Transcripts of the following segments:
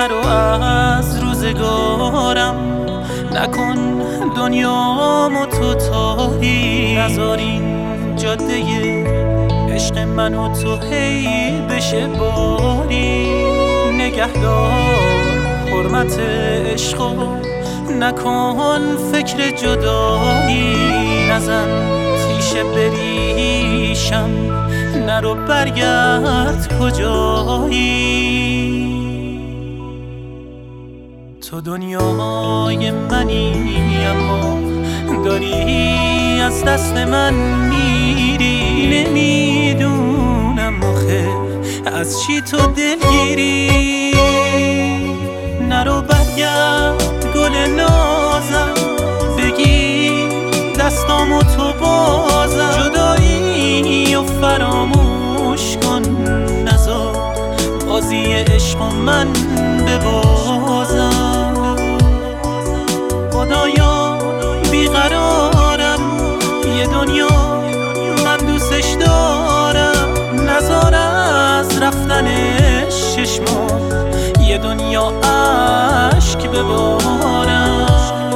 نرو از روزگارم، نکن دنیامو تو تاری، نذار این جاده عشق من و تو هی بشه باری. نگهدار حرمت عشقو، نکن فکر جدایی، نزن تیشه بریشم، نرو برگرد کجایی. تو دنیای منی اما داری از دست من میری، نمیدونم آخه از چی تو دلگیری. نرو برگرد گل نازم، بگی دستامو تو بازم، جدایی و فراموش کن، نذار بازی عشق و من ببازم. خدایا بیقرارم، یه دنیا من دوستش دارم، نذار از رفتنش چشمام یه دنیا اشک ببارم.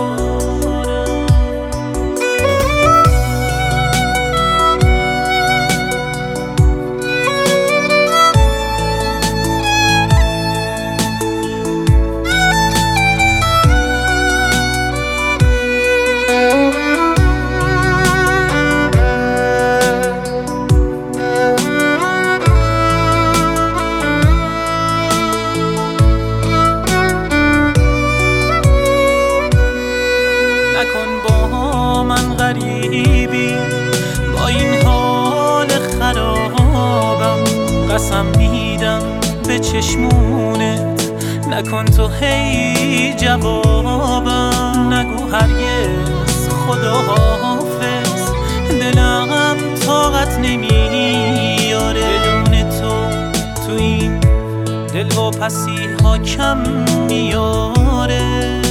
نکن با من غریبی، با این حال خرابم، قسم میدم به چشمونت، نکن تو هی جوابم. نگو هرگز خدا حافظ، دلم طاقت نمیاره بدون تو این دل و پسی ها کم میاره.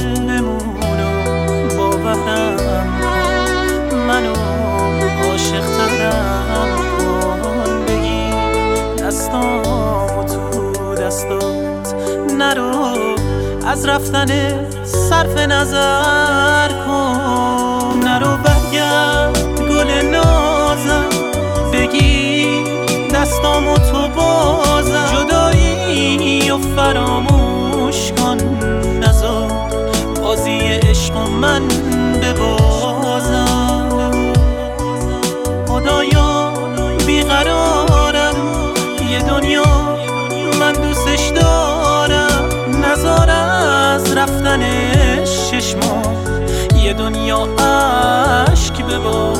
منو عاشق ترم کن، بگی دستامو تو دستات، نرو از رفتن صرف نظر کن. نرو برگرد گل نازم، بگی دستامو تو بازم، جدایی و فراموش کن، نذار بازی عشق و من ببازم. خدایا بیقرارم، یه دنیا من دوستش دارم، نذار از رفتنش چشمام یه دنیا اشک ببارم.